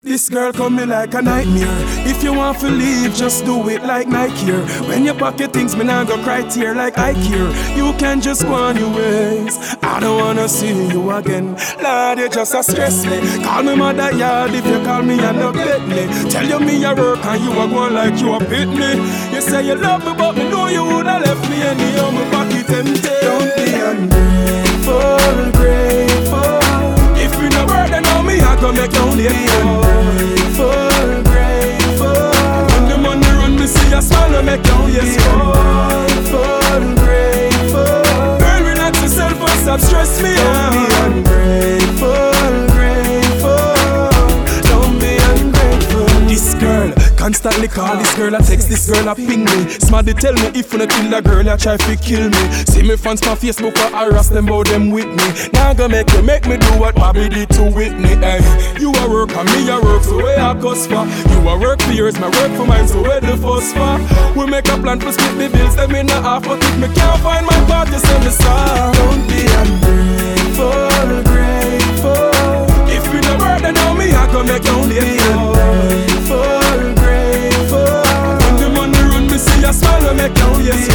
This girl coming like a nightmare. If you want to leave, just do it like Nike here. When you pocket things, me nah go cry tear like I care. You can just go on your ways. I don't wanna see you again. Lord, you just a stress me. Call me mother yard if you call me and not get me. Tell you me a work and you a going like you a pit me. You say you love me but me know you woulda left me anyhow. My pocket empty. Don't be ungrateful, grateful. If you no burden on me, I go make you only ungrateful, grateful. When the money run, me see a smile and make you grateful, grateful. Girl, relax yourself and stop stress me out. Don't be ungrateful, grateful. Don't be ungrateful. This girl constantly call this girl, I text this girl, I ping me. Smarty tell me if you not kill a girl, I try to kill me. See me fans on Facebook, I harass them about them with me. Now go make me do what Bobby did to Whitney. Hey, you a work and me a work, so where I cost for? You a work for yours, my work for mine, so where the fuss for? We make a plan to split the bills, them in a half, but if me can't find my part, you send me sorry. Don't be ungrateful, grateful. If you no burden on me, I go make you only ungrateful, grateful. When the money run, me see a smile and make you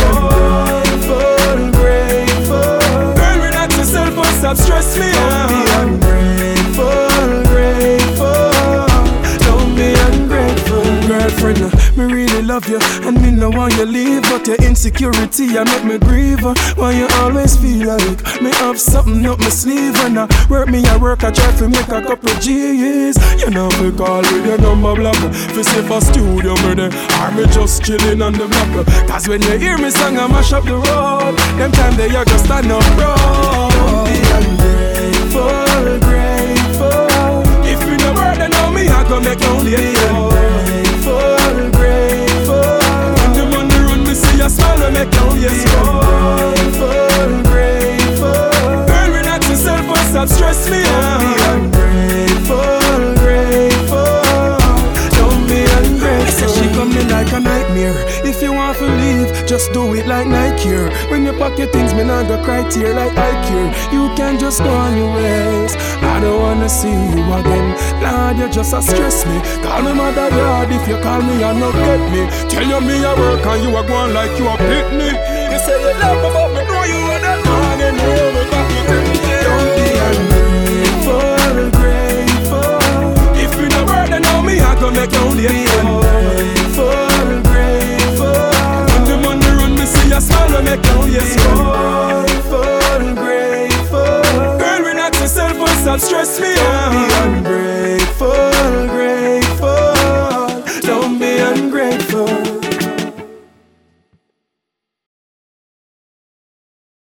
grateful, grateful. Girl, relax yourself and stop stress me out. Don't be ungrateful, grateful. Don't be ungrateful. Girlfriend, me really love you and me no want you leave, but your insecurity I make me grieve. Why you always feel like me have something up my sleeve? When I work, I try to make a couple G's. You know me call with your number block. Fi say for studio me there, or me just chilling on the block. Cause when you hear me sing I mash up the road. Them time they you just stand up bro. Don't be ungrateful, grateful. If you no burden on me, I go make you only grateful, grateful. When the money run, me see a smile and make you grateful, grateful. Girl, relax yourself and stop stress me out. Don't be ungrateful, grateful. Don't be ungrateful. She coming like a nightmare. If you want to leave, just do it like Nike here. When you pack your things, me not go cry tear like I care. You can just go on your ways. I don't wanna see you again. Lord, you just a stress me. Call me mother yard if you call me and not get me. Tell you me a work and you a going like you a pit me. You say you love me but me know you are that man and you ever back it empty. Don't be ungrateful, grateful. If you no burden on me, I go make you only grateful, grateful. When the money run, me see a smile and make you grateful, grateful. Girl, relax yourself and stop stress me out.